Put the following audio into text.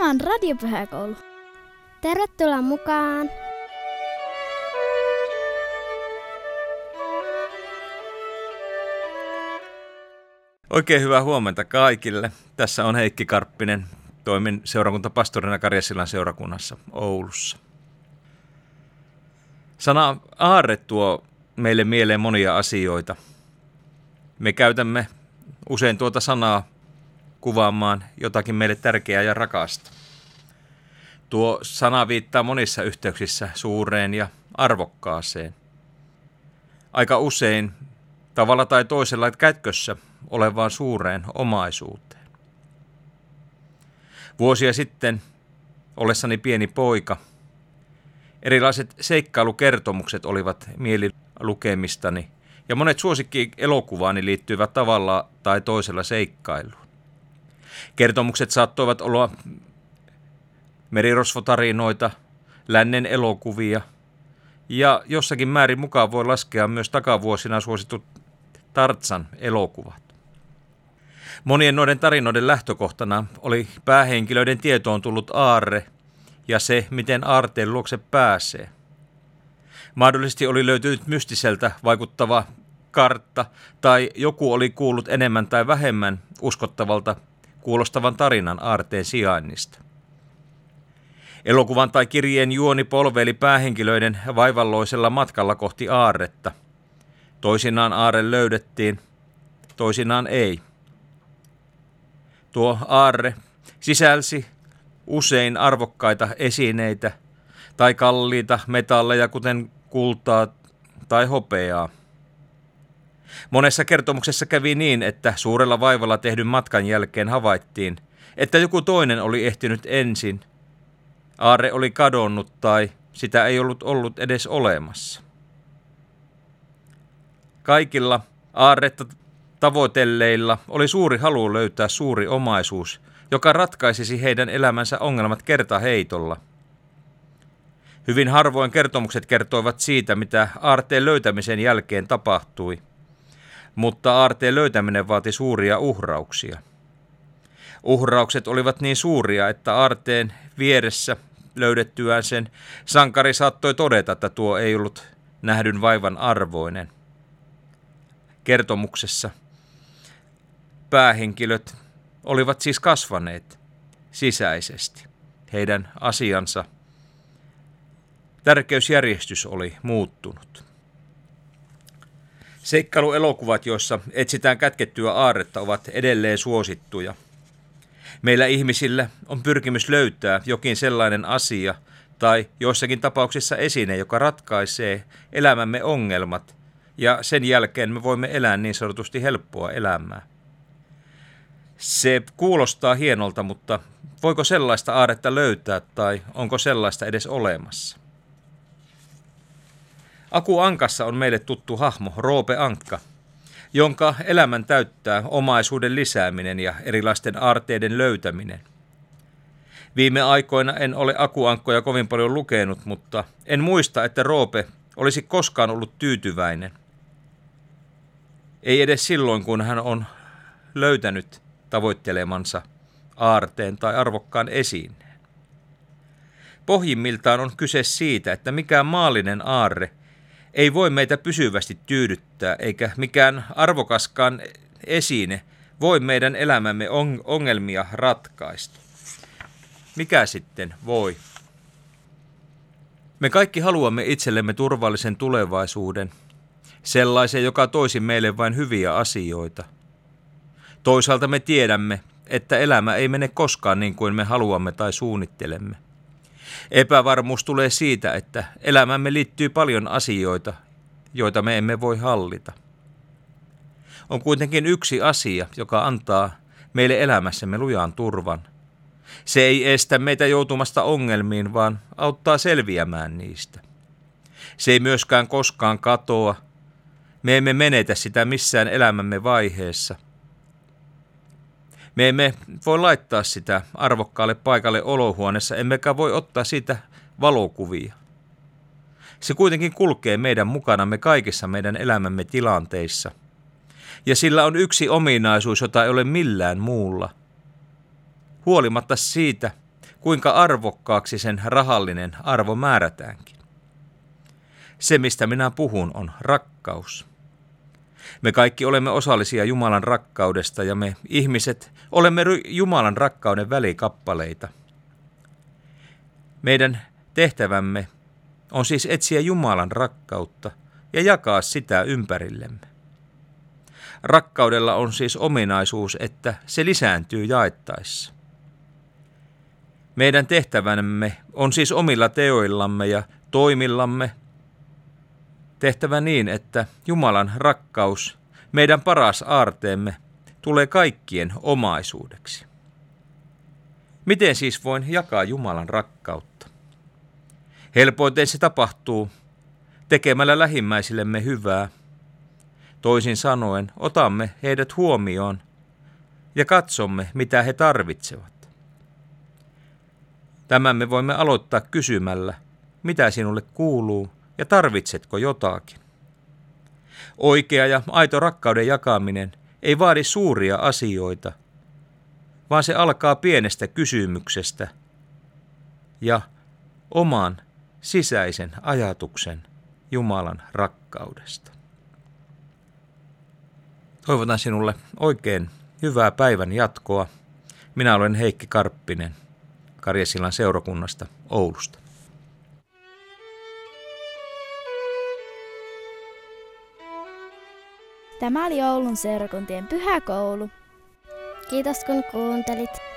on Radiopyhäkoulu. Tervetuloa mukaan! Oikein hyvää huomenta kaikille. Tässä on Heikki Karppinen. Toimin seurakuntapastorina Karjasillan seurakunnassa Oulussa. Sana aarre tuo meille mieleen monia asioita. Me käytämme usein tuota sanaa kuvaamaan jotakin meille tärkeää ja rakasta. Tuo sana viittaa monissa yhteyksissä suureen ja arvokkaaseen. Aika usein tavalla tai toisella kätkössä olevaan suureen omaisuuteen. Vuosia sitten, ollessani pieni poika, erilaiset seikkailukertomukset olivat mielilukemistani ja monet suosikkielokuvaani liittyivät tavalla tai toisella seikkailuun. Kertomukset saattoivat olla merirosvotarinoita, lännen elokuvia ja jossakin määrin mukaan voi laskea myös takavuosina suositut Tarzan elokuvat. Monien noiden tarinoiden lähtökohtana oli päähenkilöiden tietoon tullut aarre ja se, miten aarteen luokse pääsee. Mahdollisesti oli löytynyt mystiseltä vaikuttava kartta tai joku oli kuullut enemmän tai vähemmän uskottavalta kuulostavan tarinan aarteen sijainnista. Elokuvan tai kirjeen juoni polveili päähenkilöiden vaivalloisella matkalla kohti aarretta. Toisinaan aarre löydettiin, toisinaan ei. Tuo aarre sisälsi usein arvokkaita esineitä tai kalliita metalleja, kuten kultaa tai hopeaa. Monessa kertomuksessa kävi niin, että suurella vaivalla tehdyn matkan jälkeen havaittiin, että joku toinen oli ehtinyt ensin. Aarre oli kadonnut tai sitä ei ollut edes olemassa. Kaikilla aarretta tavoitelleilla oli suuri halu löytää suuri omaisuus, joka ratkaisisi heidän elämänsä ongelmat kertaheitolla. Hyvin harvoin kertomukset kertoivat siitä, mitä aarteen löytämisen jälkeen tapahtui, mutta aarteen löytäminen vaati suuria uhrauksia. Uhraukset olivat niin suuria, että aarteen vieressä löydettyään sen sankari saattoi todeta, että tuo ei ollut nähdyn vaivan arvoinen. Kertomuksessa päähenkilöt olivat siis kasvaneet sisäisesti. Heidän asiansa tärkeysjärjestys oli muuttunut. Seikkailuelokuvat, joissa etsitään kätkettyä aarretta, ovat edelleen suosittuja. Meillä ihmisillä on pyrkimys löytää jokin sellainen asia tai joissakin tapauksissa esine, joka ratkaisee elämämme ongelmat, ja sen jälkeen me voimme elää niin sanotusti helppoa elämää. Se kuulostaa hienolta, mutta voiko sellaista aarretta löytää tai onko sellaista edes olemassa? Aku Ankassa on meille tuttu hahmo Roope Ankka, jonka elämän täyttää omaisuuden lisääminen ja erilaisten aarteiden löytäminen. Viime aikoina en ole Aku Ankkoja kovin paljon lukenut, mutta en muista, että Roope olisi koskaan ollut tyytyväinen. Ei edes silloin, kun hän on löytänyt tavoittelemansa aarteen tai arvokkaan esineen. Pohjimmiltaan on kyse siitä, että mikään maallinen aarre ei voi meitä pysyvästi tyydyttää, eikä mikään arvokaskaan esine voi meidän elämämme ongelmia ratkaista. Mikä sitten voi? Me kaikki haluamme itsellemme turvallisen tulevaisuuden, sellaisen, joka toisi meille vain hyviä asioita. Toisaalta me tiedämme, että elämä ei mene koskaan niin kuin me haluamme tai suunnittelemme. Epävarmuus tulee siitä, että elämämme liittyy paljon asioita, joita me emme voi hallita. On kuitenkin yksi asia, joka antaa meille elämässämme lujan turvan. Se ei estä meitä joutumasta ongelmiin, vaan auttaa selviämään niistä. Se ei myöskään koskaan katoa. Me emme menetä sitä missään elämämme vaiheessa. Me emme voi laittaa sitä arvokkaalle paikalle olohuoneessa, emmekä voi ottaa siitä valokuvia. Se kuitenkin kulkee meidän mukanamme kaikissa meidän elämämme tilanteissa. Ja sillä on yksi ominaisuus, jota ei ole millään muulla. Huolimatta siitä, kuinka arvokkaaksi sen rahallinen arvo määrätäänkin. Se, mistä minä puhun, on rakkaus. Me kaikki olemme osallisia Jumalan rakkaudesta ja me ihmiset olemme Jumalan rakkauden välikappaleita. Meidän tehtävämme on siis etsiä Jumalan rakkautta ja jakaa sitä ympärillemme. Rakkaudella on siis ominaisuus, että se lisääntyy jaettaessa. Meidän tehtävämme on siis omilla teoillamme ja toimillamme tehtävä niin, että Jumalan rakkaus, meidän paras aarteemme, tulee kaikkien omaisuudeksi. Miten siis voin jakaa Jumalan rakkautta? Helpoiten se tapahtuu tekemällä lähimmäisillemme hyvää. Toisin sanoen, otamme heidät huomioon ja katsomme, mitä he tarvitsevat. Tämän me voimme aloittaa kysymällä, mitä sinulle kuuluu ja tarvitsetko jotakin. Oikea ja aito rakkauden jakaminen ei vaadi suuria asioita, vaan se alkaa pienestä kysymyksestä ja oman sisäisen ajatuksen Jumalan rakkaudesta. Toivotan sinulle oikein hyvää päivän jatkoa. Minä olen Heikki Karppinen Karjasillan seurakunnasta Oulusta. Tämä oli Oulun seurakuntien pyhäkoulu. Kiitos kun kuuntelit.